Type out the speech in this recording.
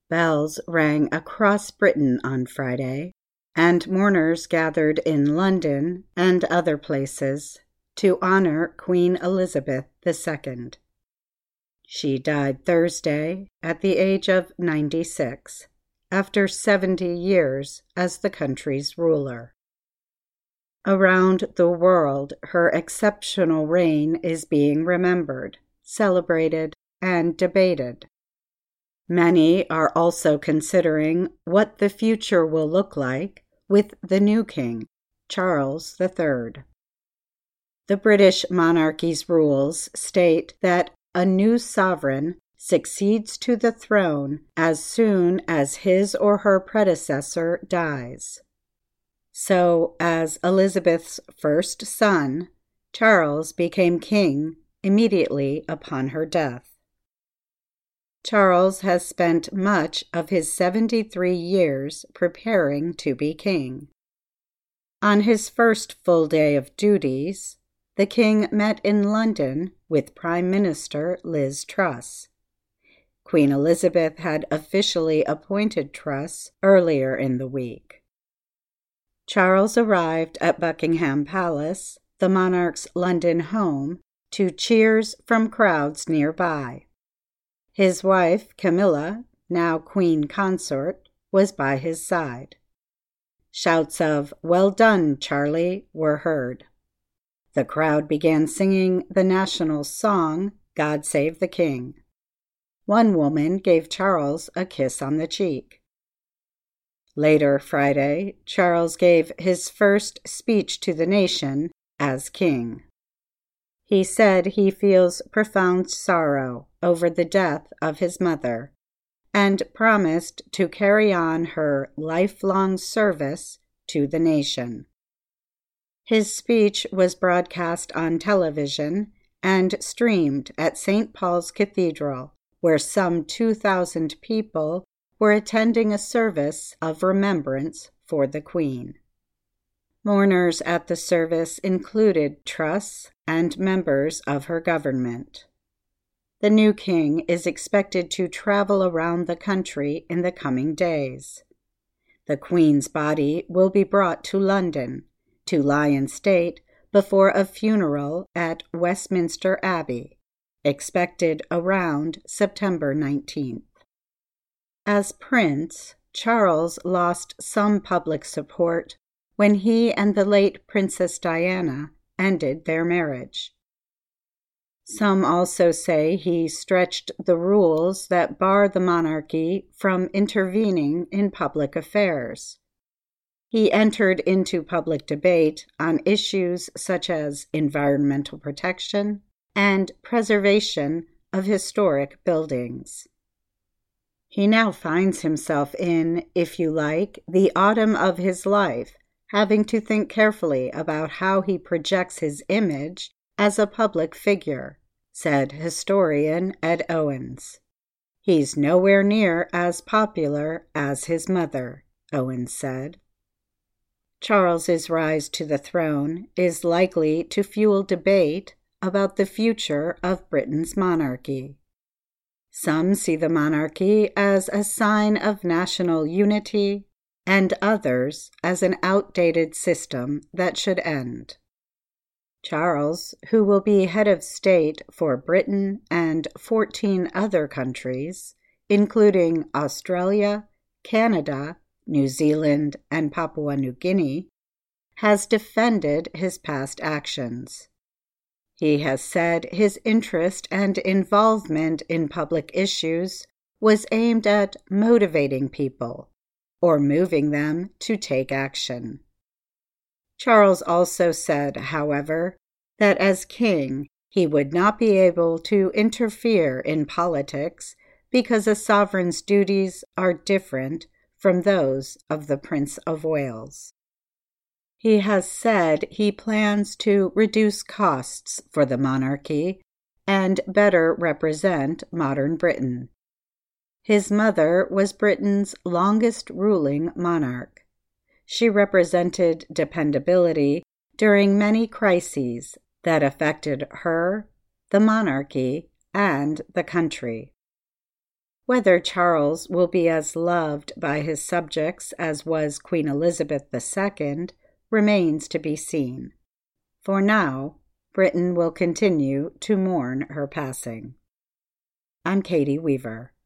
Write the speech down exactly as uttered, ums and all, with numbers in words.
Bells rang across Britain on Friday, and mourners gathered in London and other places to honor Queen Elizabeth the Second. She died Thursday at the age of ninety-six, after seventy years as the country's ruler. Around the world, her exceptional reign is being remembered, celebrated, and debated. Many are also considering what the future will look like with the new king, Charles the Third. The British monarchy's rules state that a new sovereign succeeds to the throne as soon as his or her predecessor dies. So, as Elizabeth's first son, Charles became king immediately upon her death. Charles has spent much of his seventy-three years preparing to be king. On his first full day of duties, the king met in London with Prime Minister Liz Truss. Queen Elizabeth had officially appointed Truss earlier in the week. Charles arrived at Buckingham Palace, the monarch's London home, to cheers from crowds nearby. His wife, Camilla, now Queen Consort, was by his side. Shouts of, "Well done, Charlie," were heard. The crowd began singing the national song, "God Save the King." One woman gave Charles a kiss on the cheek. Later Friday, Charles gave his first speech to the nation as king. He said he feels profound sorrow over the death of his mother and promised to carry on her lifelong service to the nation. His speech was broadcast on television and streamed at Saint Paul's Cathedral, where some two thousand people were attending a service of remembrance for the Queen. Mourners at the service included Truss and members of her government. The new king is expected to travel around the country in the coming days. The Queen's body will be brought to London to lie in state before a funeral at Westminster Abbey, expected around September nineteenth. As prince, Charles lost some public support when he and the late Princess Diana ended their marriage. Some also say he stretched the rules that bar the monarchy from intervening in public affairs. He entered into public debate on issues such as environmental protection and preservation of historic buildings. He now finds himself in, if you like, the autumn of his life, having to think carefully about how he projects his image as a public figure, said historian Ed Owens. He's nowhere near as popular as his mother, Owens said. Charles's rise to the throne is likely to fuel debate about the future of Britain's monarchy. Some see the monarchy as a sign of national unity, and others as an outdated system that should end. Charles, who will be head of state for Britain and fourteen other countries, including Australia, Canada, New Zealand, and Papua New Guinea, has defended his past actions. He has said his interest and involvement in public issues was aimed at motivating people or moving them to take action. Charles also said, however, that as king, he would not be able to interfere in politics because a sovereign's duties are different from those of the Prince of Wales. He has said he plans to reduce costs for the monarchy and better represent modern Britain. His mother was Britain's longest ruling monarch. She represented dependability during many crises that affected her, the monarchy, and the country. Whether Charles will be as loved by his subjects as was Queen Elizabeth the Second remains to be seen. For now, Britain will continue to mourn her passing. I'm Katie Weaver.